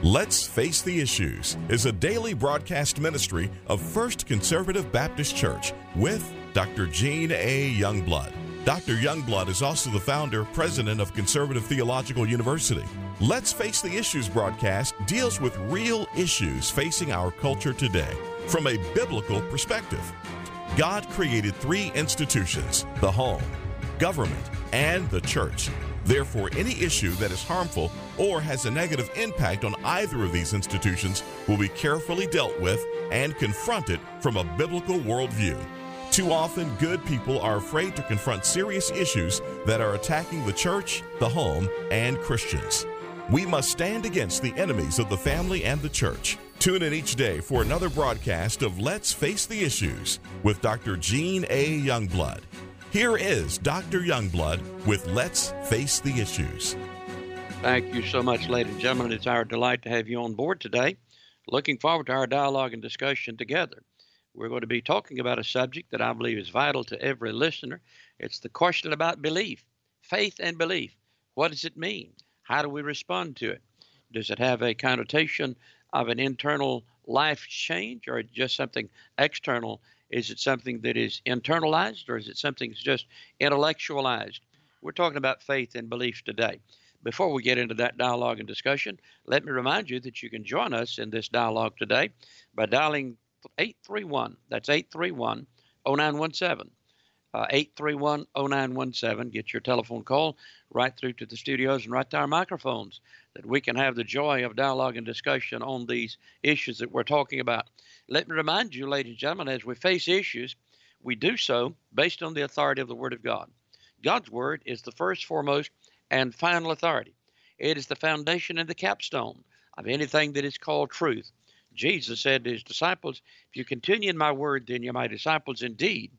Let's Face the Issues is a daily broadcast ministry of First Conservative Baptist Church with Dr. Gene A. Youngblood. Dr. Youngblood is also the founder, president of Conservative Theological University. Let's Face the Issues broadcast deals with real issues facing our culture today from a biblical perspective. God created three institutions: the home, government, and the church. Therefore, any issue that is harmful or has a negative impact on either of these institutions will be carefully dealt with and confronted from a biblical worldview. Too often, good people are afraid to confront serious issues that are attacking the church, the home, and Christians. We must stand against the enemies of the family and the church. Tune in each day for another broadcast of Let's Face the Issues with Dr. Gene A. Youngblood. Here is Dr. Youngblood with Let's Face the Issues. Thank you so much, ladies and gentlemen. It's our delight to have you on board today. Looking forward to our dialogue and discussion together. We're going to be talking about a subject that I believe is vital to every listener. It's the question about belief, faith and belief. What does it mean? How do we respond to it? Does it have a connotation of an internal life change or just something external? Is it something that is internalized, or is it something that's just intellectualized? We're talking about faith and belief today. Before we get into that dialogue and discussion, let me remind you that you can join us in this dialogue today by dialing 831. That's 831-0917. 831-0917. Get your telephone call right through to the studios and right to our microphones, that we can have the joy of dialogue and discussion on these issues that we're talking about. Let me remind you, ladies and gentlemen, as we face issues, we do so based on the authority of the Word of God. God's Word is the first, foremost, and final authority. It is the foundation and the capstone of anything that is called truth. Jesus said to his disciples, "If you continue in my word, then you're my disciples indeed."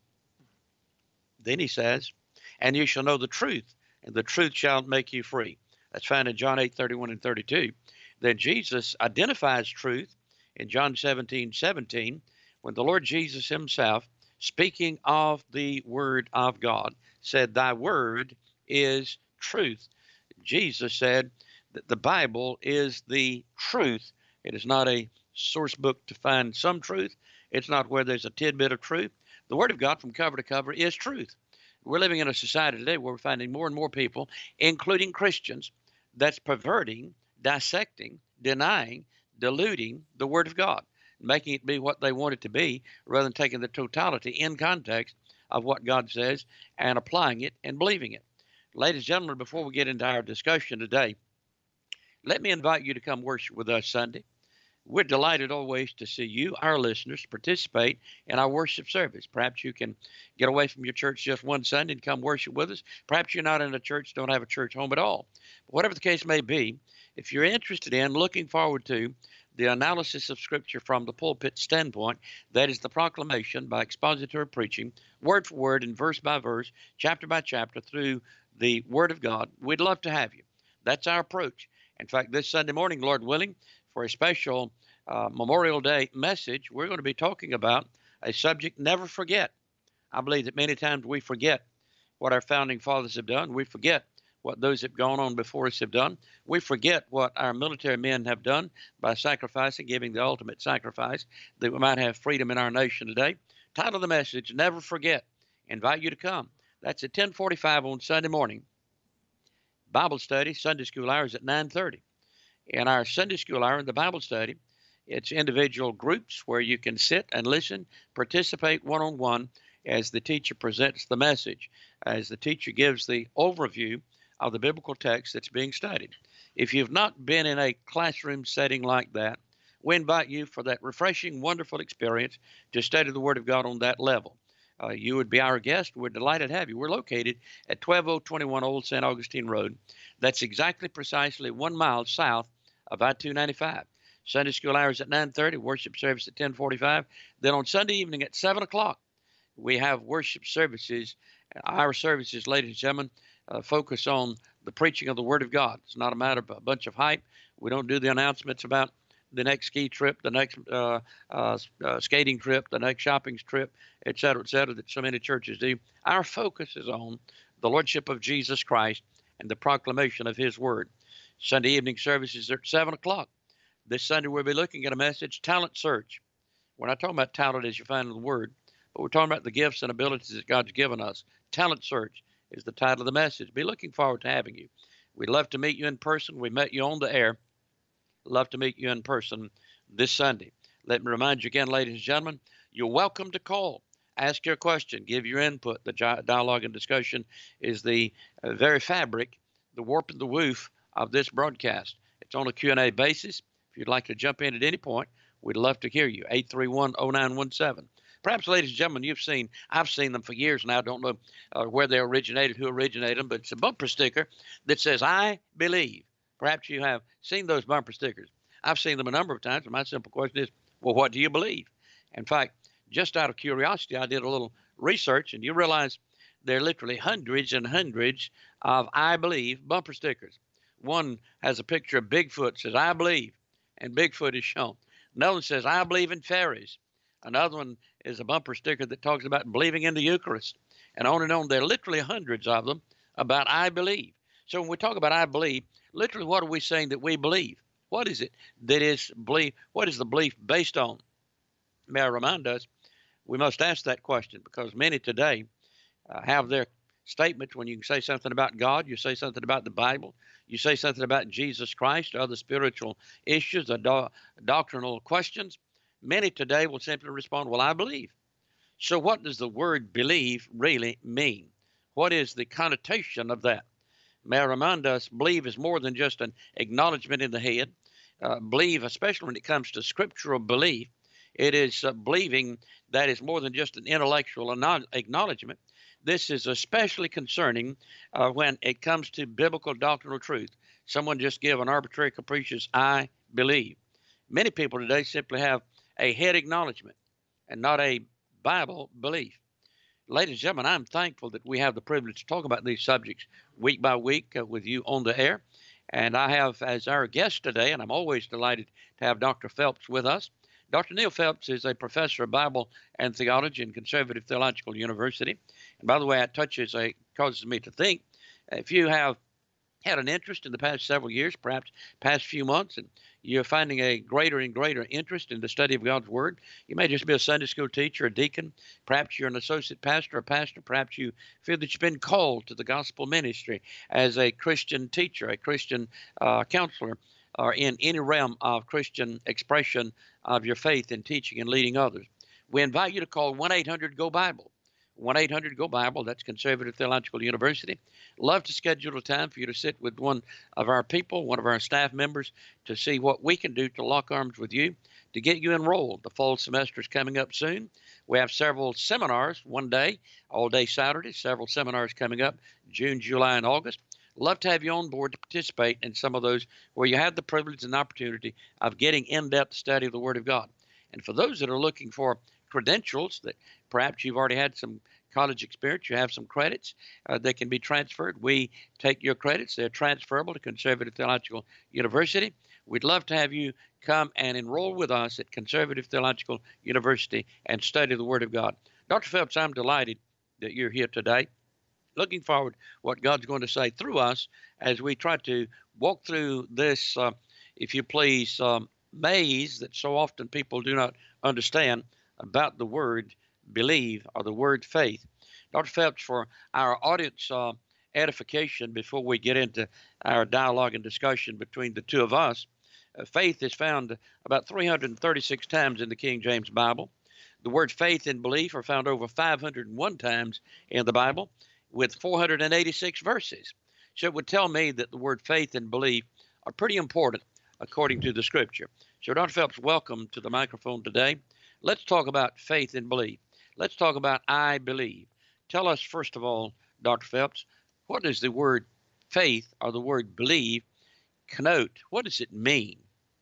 Then he says, "And you shall know the truth, and the truth shall make you free." That's found in John 8:31 and 32. Then Jesus identifies truth in John 17:17, when the Lord Jesus himself, speaking of the Word of God, said, "Thy word is truth." Jesus said that the Bible is the truth. It is not a source book to find some truth. It's not where there's a tidbit of truth. The Word of God from cover to cover is truth. We're living in a society today where we're finding more and more people, including Christians, that's perverting, dissecting, denying, diluting the Word of God, making it be what they want it to be, rather than taking the totality in context of what God says and applying it and believing it. Ladies and gentlemen, before we get into our discussion today, let me invite you to come worship with us Sunday. We're delighted always to see you, our listeners, participate in our worship service. Perhaps you can get away from your church just one Sunday and come worship with us. Perhaps you're not in a church, don't have a church home at all. But whatever the case may be, if you're interested in, looking forward to, the analysis of Scripture from the pulpit standpoint, that is the proclamation by expository preaching, word for word and verse by verse, chapter by chapter through the Word of God, we'd love to have you. That's our approach. In fact, this Sunday morning, Lord willing, for a special Memorial Day message, we're going to be talking about a subject, never forget. I believe that many times we forget what our founding fathers have done. We forget what those that have gone on before us have done. We forget what our military men have done by sacrificing, giving the ultimate sacrifice, that we might have freedom in our nation today. Title of the message, Never Forget. Invite you to come. That's at 10:45 on Sunday morning. Bible study, Sunday school hours at 9:30. In our Sunday school hour in the Bible study, it's individual groups where you can sit and listen, participate one-on-one as the teacher presents the message, as the teacher gives the overview of the biblical text that's being studied. If you've not been in a classroom setting like that, we invite you for that refreshing, wonderful experience to study the Word of God on that level. You would be our guest. We're delighted to have you. We're located at 12021 Old St. Augustine Road. That's exactly precisely 1 mile south of I-295. Sunday school hours at 9:30, worship service at 10:45. Then on Sunday evening at 7 o'clock, we have worship services. Our services, ladies and gentlemen, focus on the preaching of the Word of God. It's not a matter of a bunch of hype. We don't do the announcements about the next ski trip, the next skating trip, the next shopping trip, et cetera, that so many churches do. Our focus is on the Lordship of Jesus Christ and the proclamation of His Word. Sunday evening services are at 7 o'clock. This Sunday we'll be looking at a message, Talent Search. We're not talking about talent as you find in the Word, but we're talking about the gifts and abilities that God's given us. Talent Search is the title of the message. Be looking forward to having you. We'd love to meet you in person. We met you on the air. Love to meet you in person this Sunday. Let me remind you again, ladies and gentlemen, you're welcome to call. Ask your question. Give your input. The dialogue and discussion is the very fabric, the warp and the woof of this broadcast. It's on a Q&A basis. If you'd like to jump in at any point, we'd love to hear you. 831-0917. Perhaps, ladies and gentlemen, I've seen them for years now. I don't know where they originated, who originated them, but it's a bumper sticker that says, I believe. Perhaps you have seen those bumper stickers. I've seen them a number of times, and my simple question is, well, what do you believe? In fact, just out of curiosity, I did a little research, and you realize there are literally hundreds and hundreds of I believe bumper stickers. One has a picture of Bigfoot, says, I believe, and Bigfoot is shown. Another one says, I believe in fairies. Another one is a bumper sticker that talks about believing in the Eucharist. And on and on. There are literally hundreds of them about I believe. So when we talk about I believe, literally what are we saying that we believe? What is it that is belief? What is the belief based on? May I remind us, we must ask that question because many today have their statements when you say something about God, you say something about the Bible, you say something about Jesus Christ, other spiritual issues, or doctrinal questions. Many today will simply respond, well, I believe. So what does the word believe really mean? What is the connotation of that? May I remind us, believe is more than just an acknowledgement in the head. Believe, especially when it comes to scriptural belief, it is believing that is more than just an intellectual acknowledgement. This is especially concerning when it comes to biblical doctrinal truth. Someone just give an arbitrary, capricious, I believe. Many people today simply have a head acknowledgement and not a Bible belief. Ladies and gentlemen, I'm thankful that we have the privilege to talk about these subjects week by week with you on the air. And I have as our guest today, and I'm always delighted to have Dr. Phelps with us. Dr. Neil Phelps is a professor of Bible and theology in Conservative Theological University. And by the way, it causes me to think, if you have had an interest in the past several years, perhaps past few months, and you're finding a greater and greater interest in the study of God's Word. You may just be a Sunday school teacher, a deacon. Perhaps you're an associate pastor, a pastor. Perhaps you feel that you've been called to the gospel ministry as a Christian teacher, a Christian counselor, or in any realm of Christian expression of your faith in teaching and leading others. We invite you to call 1-800-GO-BIBLE. 1-800-GO-BIBLE, that's Conservative Theological University. Love to schedule a time for you to sit with one of our people, one of our staff members, to see what we can do to lock arms with you, to get you enrolled. The fall semester is coming up soon. We have several seminars, one day, all day Saturday, several seminars coming up, June, July, and August. Love to have you on board to participate in some of those where you have the privilege and opportunity of getting in-depth study of the Word of God. And for those that are looking for credentials that perhaps you've already had some college experience, you have some credits that can be transferred. We take your credits. They're transferable to Conservative Theological University. We'd love to have you come and enroll with us at Conservative Theological University and study the Word of God. Dr. Phelps, I'm delighted that you're here today. Looking forward to what God's going to say through us as we try to walk through this, if you please, maze that so often people do not understand about the word believe or the word faith. Dr. Phelps, for our audience edification before we get into our dialogue and discussion between the two of us, faith is found about 336 times in the King James Bible. The words faith and belief are found over 501 times in the Bible with 486 verses. So it would tell me that the word faith and belief are pretty important according to the Scripture. So Dr. Phelps, welcome to the microphone today. Let's talk about faith and belief. Let's talk about I believe. Tell us, first of all, Dr. Phelps, what does the word faith or the word believe connote? What does it mean?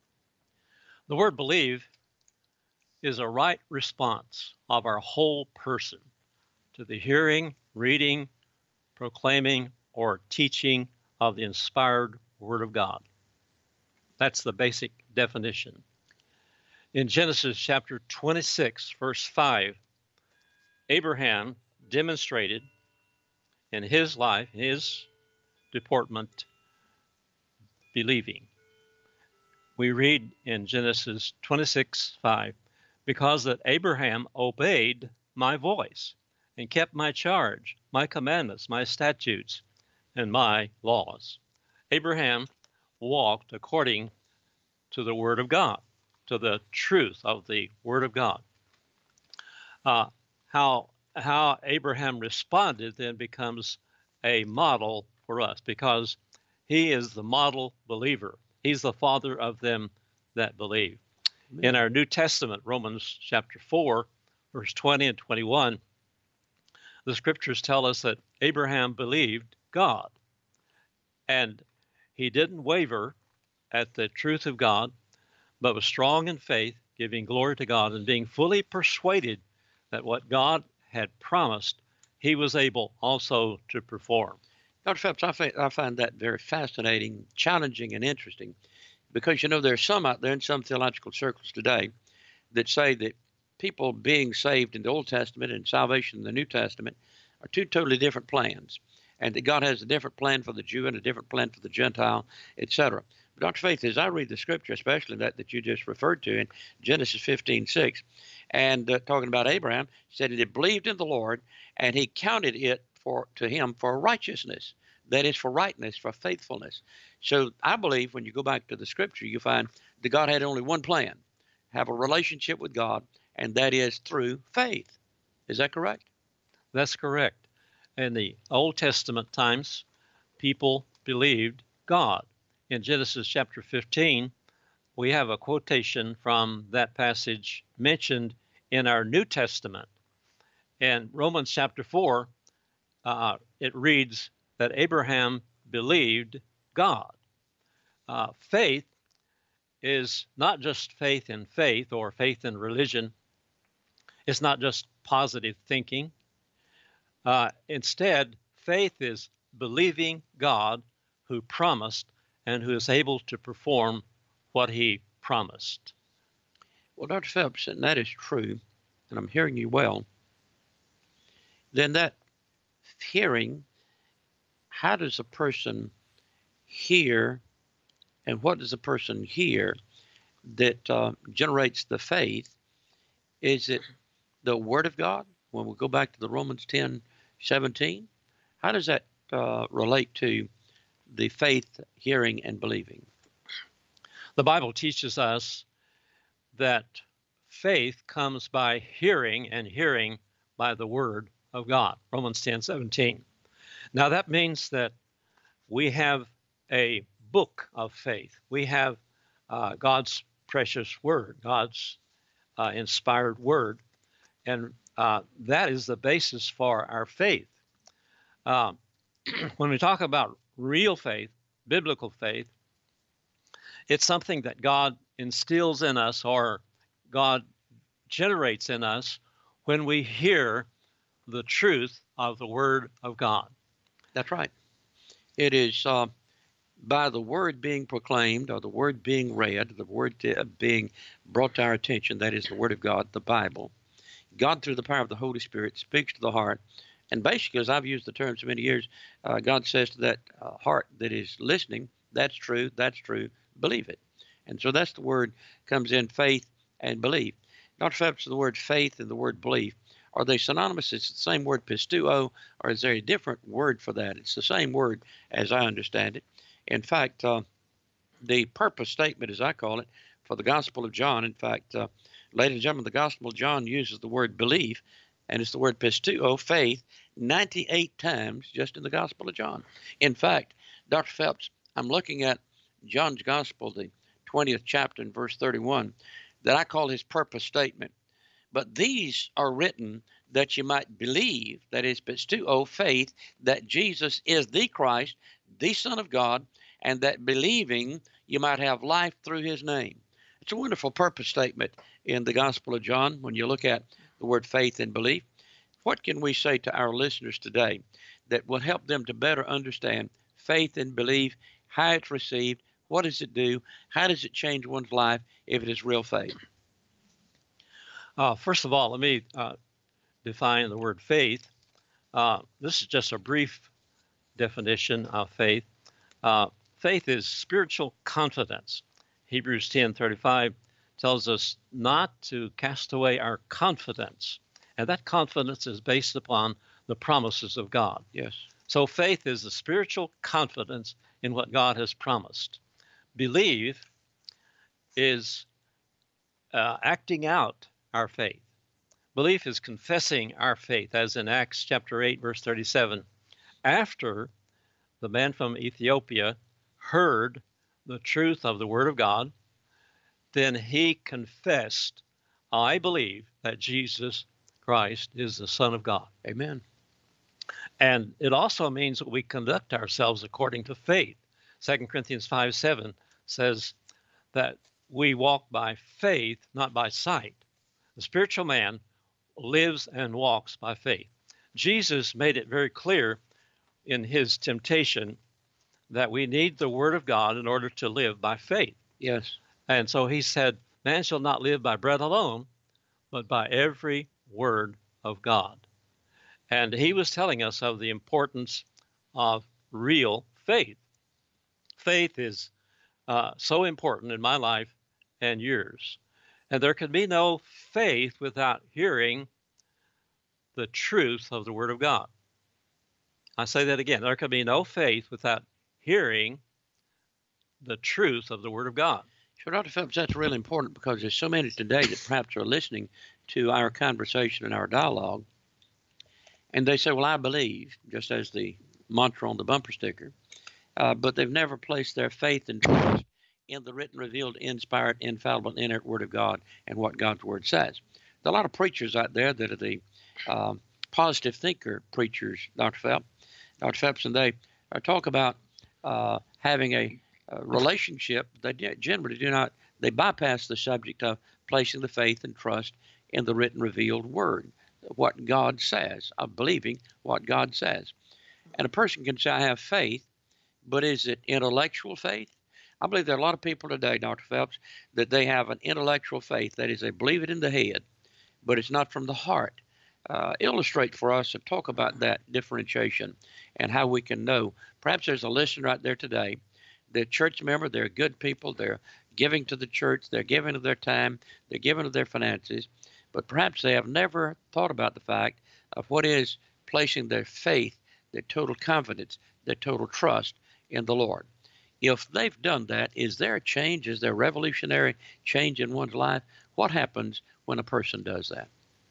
The word believe is a right response of our whole person to the hearing, reading, proclaiming, or teaching of the inspired Word of God. That's the basic definition. In Genesis chapter 26, verse 5, Abraham demonstrated in his life, his deportment, believing. we read in Genesis 26:5, because that Abraham obeyed my voice and kept my charge, my commandments, my statutes, and my laws. Abraham walked according to the Word of God, to the truth of the Word of God. How Abraham responded then becomes a model for us, because he is the model believer. He's the father of them that believe. Amen. In our New Testament, Romans chapter 4, verse 20 and 21, the scriptures tell us that Abraham believed God, and he didn't waver at the truth of God, but was strong in faith, giving glory to God, and being fully persuaded that what God had promised, he was able also to perform. Dr. Phelps, I find that very fascinating, challenging, and interesting, because, there are some out there in some theological circles today that say that people being saved in the Old Testament and salvation in the New Testament are two totally different plans, and that God has a different plan for the Jew and a different plan for the Gentile, etc. But Dr. Faith, as I read the scripture, especially that you just referred to in Genesis 15:6, and talking about Abraham, said he believed in the Lord, and he counted it to him for righteousness. That is, for rightness, for faithfulness. So I believe when you go back to the scripture, you find that God had only one plan: have a relationship with God, and that is through faith. Is that correct? That's correct. In the Old Testament times, people believed God. In Genesis chapter 15, we have a quotation from that passage mentioned in our New Testament. In Romans chapter 4, it reads that Abraham believed God. Faith is not just faith in faith or faith in religion. It's not just positive thinking. Instead, faith is believing God who promised and who is able to perform what he promised. Well, Dr. Phelps, and that is true, and I'm hearing you well, then that hearing, how does a person hear, and what does a person hear that generates the faith? Is it the Word of God? When we go back to the Romans 10:17, how does that relate to the faith, hearing, and believing? The Bible teaches us that faith comes by hearing, and hearing by the Word of God, Romans 10:17. Now that means that we have a book of faith. We have God's precious Word, God's inspired Word, and that is the basis for our faith. When we talk about real faith, biblical faith, it's something that God instills in us, or God generates in us when we hear the truth of the Word of God. That's right. It is by the Word being proclaimed, or the Word being read, the Word being brought to our attention, that is the Word of God, the Bible. God, through the power of the Holy Spirit, speaks to the heart. And basically, as I've used the term so many years, God says to that heart that is listening, that's true, believe it. And so that's the word comes in, faith and belief. Dr. Phelps, the word faith and the word belief, are they synonymous? It's the same word, pisteuo, or is there a different word for that? It's the same word as I understand it. In fact, the purpose statement, as I call it, for the Gospel of John, in fact, ladies and gentlemen, the Gospel of John uses the word belief, and it's the word pisteuo, faith, 98 times just in the Gospel of John. In fact, Dr. Phelps, I'm looking at John's Gospel, the 20th chapter and verse 31, that I call his purpose statement. But these are written that you might believe, that is pisteuo, faith, that Jesus is the Christ, the Son of God, and that believing you might have life through his name. It's a wonderful purpose statement in the Gospel of John when you look at the word faith and belief. What can we say to our listeners today that will help them to better understand faith and belief, how it's received, what does it do, how does it change one's life if it is real faith? First of all, let me define the word faith. This is just a brief definition of faith. Faith is spiritual confidence Hebrews 10:35 tells us not to cast away our confidence. And that confidence is based upon the promises of God. Yes. So faith is the spiritual confidence in what God has promised. Believe is acting out our faith. Belief is confessing our faith, as in Acts chapter 8, verse 37. After the man from Ethiopia heard the truth of the Word of God, then he confessed, I believe that Jesus Christ is the Son of God. Amen. And it also means that we conduct ourselves according to faith. 2 Corinthians 5:7 says that we walk by faith, not by sight. The spiritual man lives and walks by faith. Jesus made it very clear in his temptation that we need the Word of God in order to live by faith. Yes. And so he said, man shall not live by bread alone, but by every word of God. And he was telling us of the importance of real faith. Faith is so important in my life and yours. And there can be no faith without hearing the truth of the Word of God. I say that again. There can be no faith without hearing the truth of the Word of God. Sure, Dr. Phelps, that's really important because there's so many today that perhaps are listening to our conversation and our dialogue, and they say, well, I believe, just as the mantra on the bumper sticker, but they've never placed their faith and trust in the written, revealed, inspired, infallible, inerrant Word of God and what God's Word says. There are a lot of preachers out there that are the positive thinker preachers, Dr. Phelps, and they talk about having a relationship. They generally do not, they bypass the subject of placing the faith and trust in the written, revealed Word, what God says, of believing what God says. And a person can say, I have faith, but is it intellectual faith? I believe there are a lot of people today, Dr. Phelps, that they have an intellectual faith. That is, they believe it in the head, but it's not from the heart. Illustrate for us and talk about that differentiation and how we can know. Perhaps there's a listener out there today, they're a church member, they're good people, they're giving to the church, they're giving of their time, they're giving of their finances, but perhaps they have never thought about the fact of what is placing their faith, their total confidence, their total trust in the Lord. If they've done that, is there a change? Is there a revolutionary change in one's life? What happens when a person does that?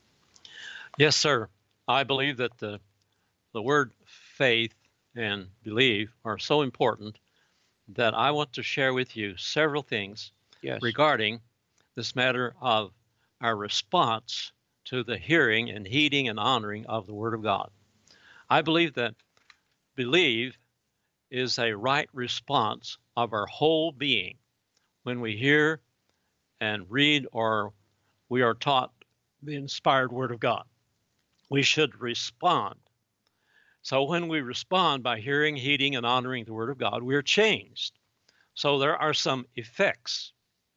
Yes, sir. I believe that the word faith and believe are so important that I want to share with you several things regarding this matter of our response to the hearing and heeding and honoring of the Word of God. I believe that believe is a right response of our whole being when we hear and read or we are taught the inspired Word of God. We should respond. So when we respond by hearing, heeding, and honoring the Word of God, we're changed. So there are some effects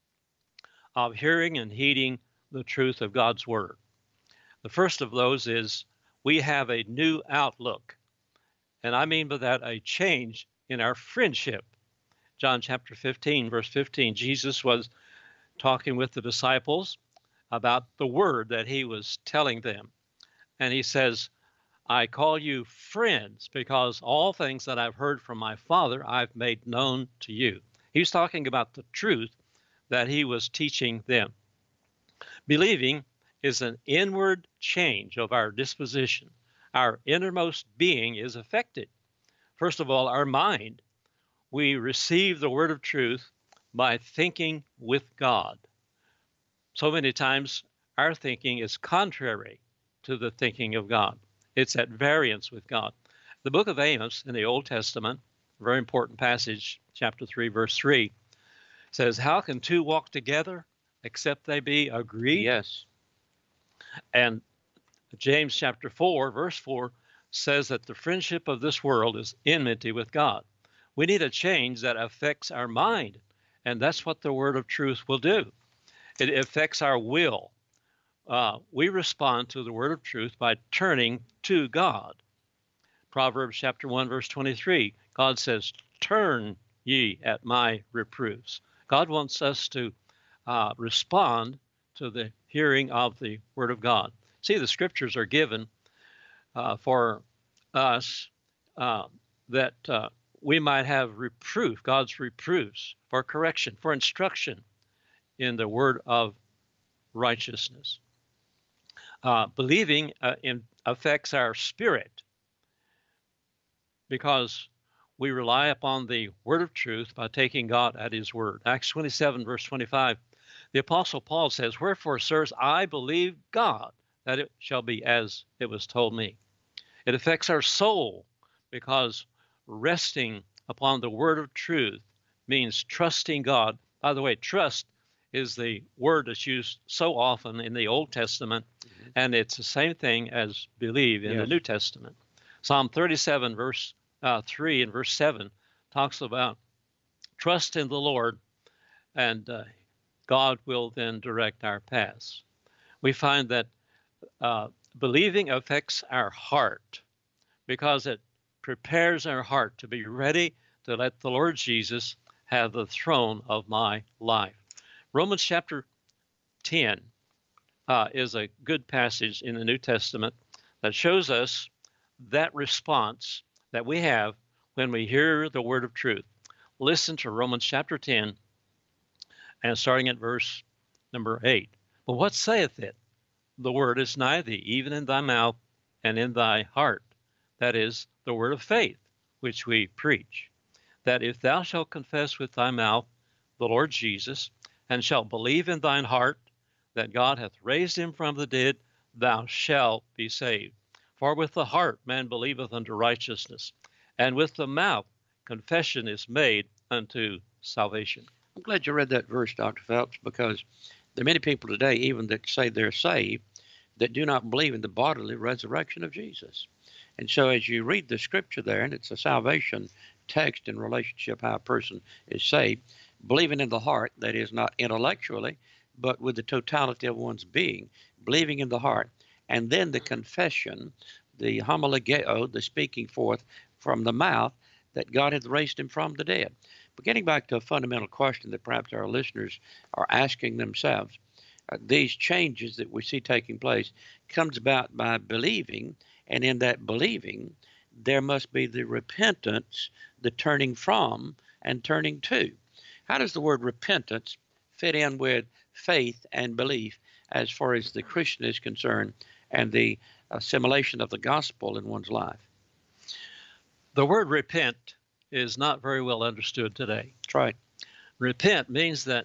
of hearing and heeding the truth of God's Word. The first of those is we have a new outlook. And I mean by that a change in our friendship. John chapter 15, verse 15, Jesus was talking with the disciples about the word that he was telling them. And he says, I call you friends because all things that I've heard from my Father I've made known to you. He's talking about the truth that he was teaching them. Believing is an inward change of our disposition. Our innermost being is affected. First of all, our mind. We receive the word of truth by thinking with God. So many times our thinking is contrary to the thinking of God. It's at variance with God. The book of Amos in the Old Testament, a very important passage, chapter 3, verse 3, says, how can two walk together except they be agreed? Yes. And James chapter 4, verse 4, says that the friendship of this world is enmity with God. We need a change that affects our mind, and that's what the word of truth will do. It affects our will. We respond to the word of truth by turning to God. Proverbs chapter 1, verse 23, God says, turn ye at my reproofs. God wants us to respond to the hearing of the Word of God. See, the Scriptures are given for us that we might have reproof, God's reproofs, for correction, for instruction in the word of righteousness. Believing affects our spirit because we rely upon the word of truth by taking God at his word. Acts 27, verse 25, the Apostle Paul says, "Wherefore, sirs, I believe God, that it shall be as it was told me." It affects our soul because resting upon the word of truth means trusting God. By the way, trust is the word that's used so often in the Old Testament, and it's the same thing as believe in the New Testament. Psalm 37, verse 3 and verse 7 talks about trust in the Lord, and God will then direct our paths. We find that believing affects our heart because it prepares our heart to be ready to let the Lord Jesus have the throne of my life. Romans chapter 10 is a good passage in the New Testament that shows us that response that we have when we hear the word of truth. Listen to Romans chapter 10 and starting at verse number 8. But what saith it? The word is nigh thee, even in thy mouth and in thy heart. That is the word of faith, which we preach. That if thou shalt confess with thy mouth the Lord Jesus, and shalt believe in thine heart that God hath raised him from the dead, thou shalt be saved. For with the heart man believeth unto righteousness, and with the mouth confession is made unto salvation. I'm glad you read that verse, Dr. Phelps, because there are many people today, even that say they're saved, that do not believe in the bodily resurrection of Jesus. And so as you read the scripture there, and it's a salvation text in relationship how a person is saved, believing in the heart, that is not intellectually, but with the totality of one's being, believing in the heart, and then the confession, the homologeo, the speaking forth from the mouth that God hath raised him from the dead. But getting back to a fundamental question that perhaps our listeners are asking themselves, these changes that we see taking place comes about by believing, and in that believing, there must be the repentance, the turning from and turning to. How does the word repentance fit in with faith and belief as far as the Christian is concerned and the assimilation of the gospel in one's life? The word repent is not very well understood today. That's right. Repent means that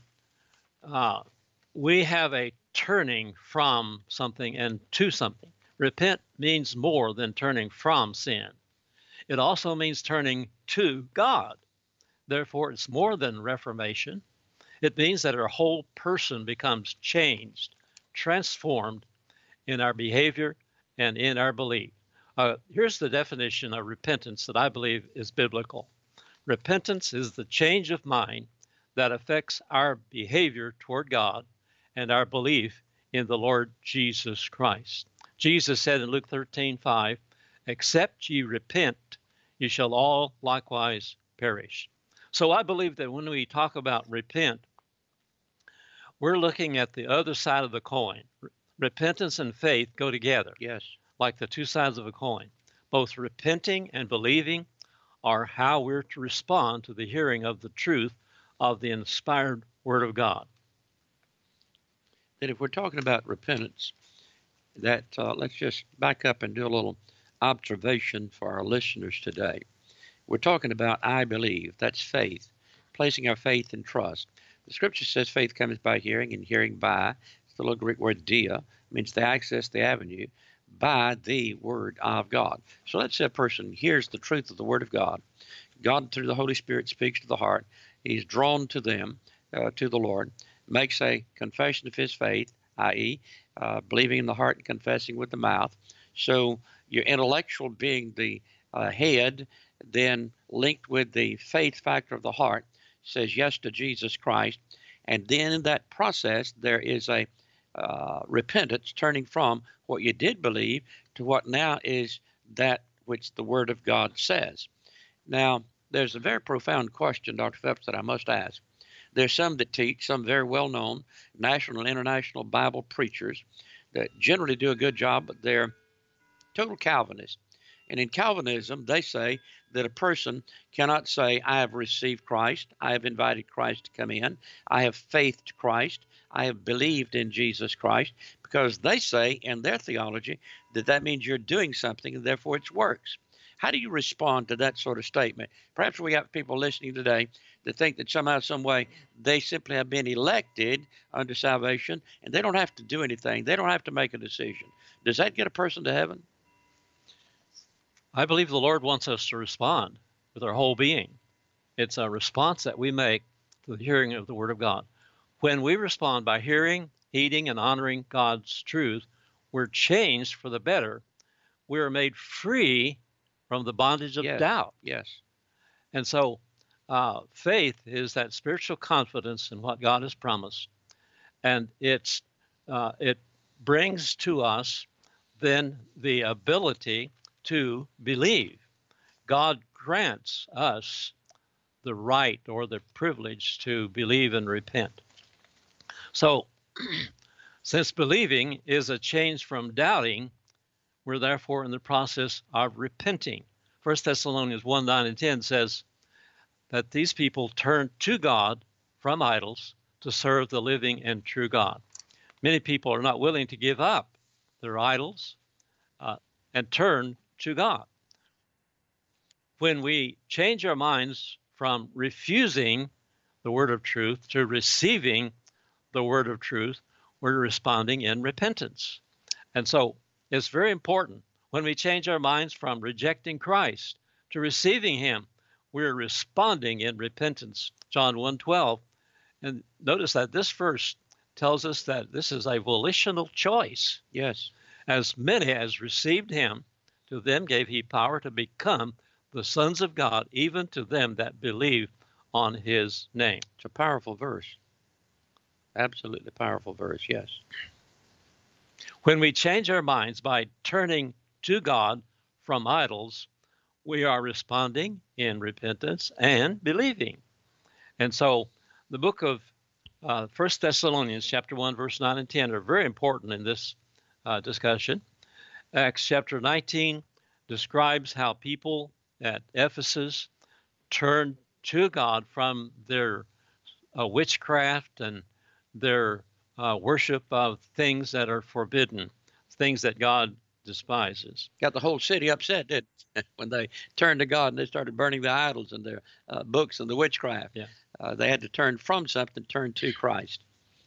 we have a turning from something and to something. Repent means more than turning from sin. It also means turning to God. Therefore, it's more than reformation. It means that our whole person becomes changed, transformed in our behavior and in our belief. Here's the definition of repentance that I believe is biblical. Repentance is the change of mind that affects our behavior toward God and our belief in the Lord Jesus Christ. Jesus said in Luke 13:5, "Except ye repent, ye shall all likewise perish." So I believe that when we talk about repent, we're looking at the other side of the coin. Repentance and faith go together. Yes. Like the two sides of a coin. Both repenting and believing are how we're to respond to the hearing of the truth of the inspired Word of God. That if we're talking about repentance, that let's just back up and do a little observation for our listeners today. We're talking about I believe. That's faith, placing our faith and trust. The scripture says faith comes by hearing, and hearing by, it's the little Greek word dia, means the access, the avenue, by the word of God. So let's say a person hears the truth of the word of God. God, through the Holy Spirit, speaks to the heart. He's drawn to them, to the Lord, makes a confession of his faith, i.e., believing in the heart and confessing with the mouth. So your intellectual being the head, then linked with the faith factor of the heart, says yes to Jesus Christ. And then in that process, there is a repentance, turning from what you did believe to what now is that which the Word of God says. Now, there's a very profound question, Dr. Phelps, that I must ask. There's some that teach, some very well-known national and international Bible preachers that generally do a good job, but they're total Calvinists. And in Calvinism, they say that a person cannot say, I have received Christ, I have invited Christ to come in, I have faith to Christ, I have believed in Jesus Christ, because they say in their theology that means you're doing something and therefore it's works. How do you respond to that sort of statement? Perhaps we have people listening today that think that somehow, some way, they simply have been elected under salvation and they don't have to do anything. They don't have to make a decision. Does that get a person to heaven? I believe the Lord wants us to respond with our whole being. It's a response that we make to the hearing of the Word of God. When we respond by hearing, heeding, and honoring God's truth, we're changed for the better. We are made free from the bondage of doubt. Yes. And so faith is that spiritual confidence in what God has promised. And it brings to us then the ability to believe. God grants us the right or the privilege to believe and repent. So, since believing is a change from doubting, we're therefore in the process of repenting. 1 Thessalonians 1, 9 and 10 says that these people turn to God from idols to serve the living and true God. Many people are not willing to give up their idols and turn to God. When we change our minds from refusing the word of truth to receiving the word of truth, we're responding in repentance. And so it's very important when we change our minds from rejecting Christ to receiving him, we're responding in repentance. John 1:12. And notice that this verse tells us that this is a volitional choice. Yes. As many as received him, to them gave he power to become the sons of God, even to them that believe on his name. It's a powerful verse. Absolutely powerful verse, yes. When we change our minds by turning to God from idols, we are responding in repentance and believing. And so the book of 1 Thessalonians chapter 1, verse 9 and 10 are very important in this discussion. Acts chapter 19 describes how people at Ephesus turned to God from their witchcraft and their worship of things that are forbidden, things that God despises. Got the whole city upset, didn't it? When they turned to God and they started burning the idols and their books and the witchcraft. Yeah. They had to turn from something, turn to Christ.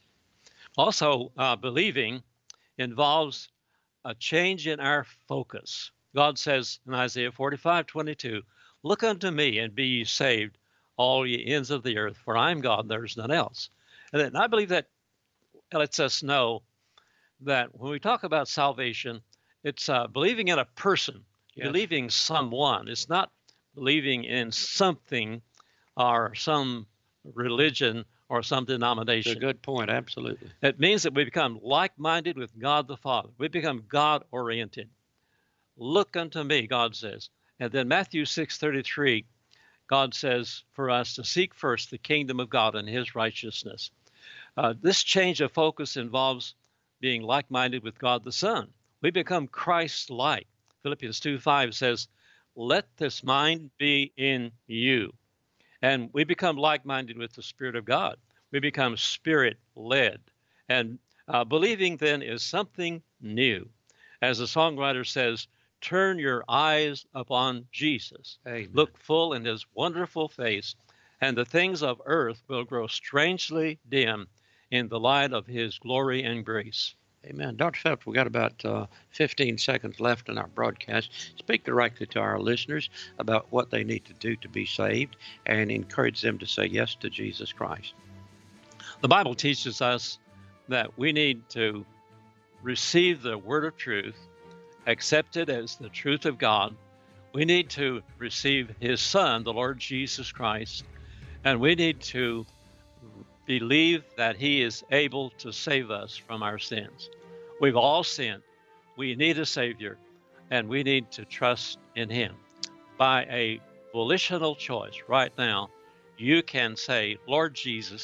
Also, believing involves a change in our focus. God says in Isaiah 45:22, "Look unto me and be ye saved, all ye ends of the earth, for I am God, there is none else." And I believe that lets us know that when we talk about salvation, it's believing in a person, Yes. believing someone. It's not believing in something or some religion or some denomination. It's a good point, absolutely. It means that we become like-minded with God the Father. We become God-oriented. Look unto me, God says. And then Matthew 6:33, God says for us to seek first the kingdom of God and his righteousness. This change of focus involves being like-minded with God the Son. We become Christ-like. Philippians 2:5 says, "Let this mind be in you." And we become like-minded with the Spirit of God. We become Spirit-led. And believing then is something new. As the songwriter says, turn your eyes upon Jesus. Amen. Look full in his wonderful face, and the things of earth will grow strangely dim in the light of his glory and grace. Amen. Dr. Phelps, we've got about 15 seconds left in our broadcast. Speak directly to our listeners about what they need to do to be saved and encourage them to say yes to Jesus Christ. The Bible teaches us that we need to receive the word of truth, accept it as the truth of God. We need to receive his Son, the Lord Jesus Christ, and we need to believe that he is able to save us from our sins. We've all sinned. We need a Savior, and we need to trust in him. By a volitional choice right now, you can say, Lord Jesus,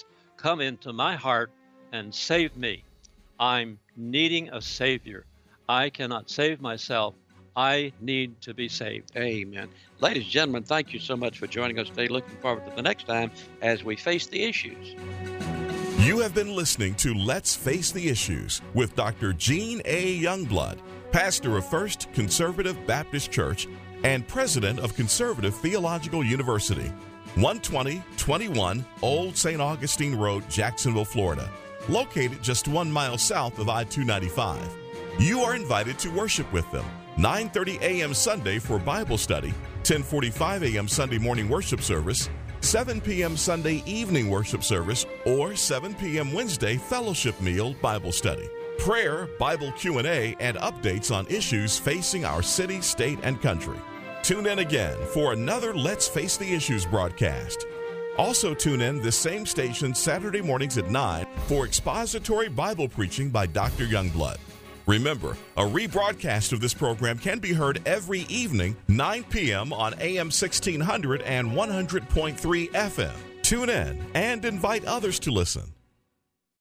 come into my heart and save me. I'm needing a Savior. I cannot save myself. I need to be saved. Amen. Ladies and gentlemen, thank you so much for joining us today. Looking forward to the next time as we face the issues. You have been listening to Let's Face the Issues with Dr. Gene A. Youngblood, pastor of First Conservative Baptist Church and president of Conservative Theological University, 12021 Old St. Augustine Road, Jacksonville, Florida, located just 1 mile south of I-295. You are invited to worship with them 9:30 a.m. Sunday for Bible study, 10:45 a.m. Sunday morning worship service, 7 p.m. Sunday evening worship service, or 7 p.m. Wednesday fellowship meal Bible study. Prayer, Bible Q&A, and updates on issues facing our city, state, and country. Tune in again for another Let's Face the Issues broadcast. Also tune in this same station Saturday mornings at 9 for expository Bible preaching by Dr. Youngblood. Remember, a rebroadcast of this program can be heard every evening, 9 p.m. on AM 1600 and 100.3 FM. Tune in and invite others to listen.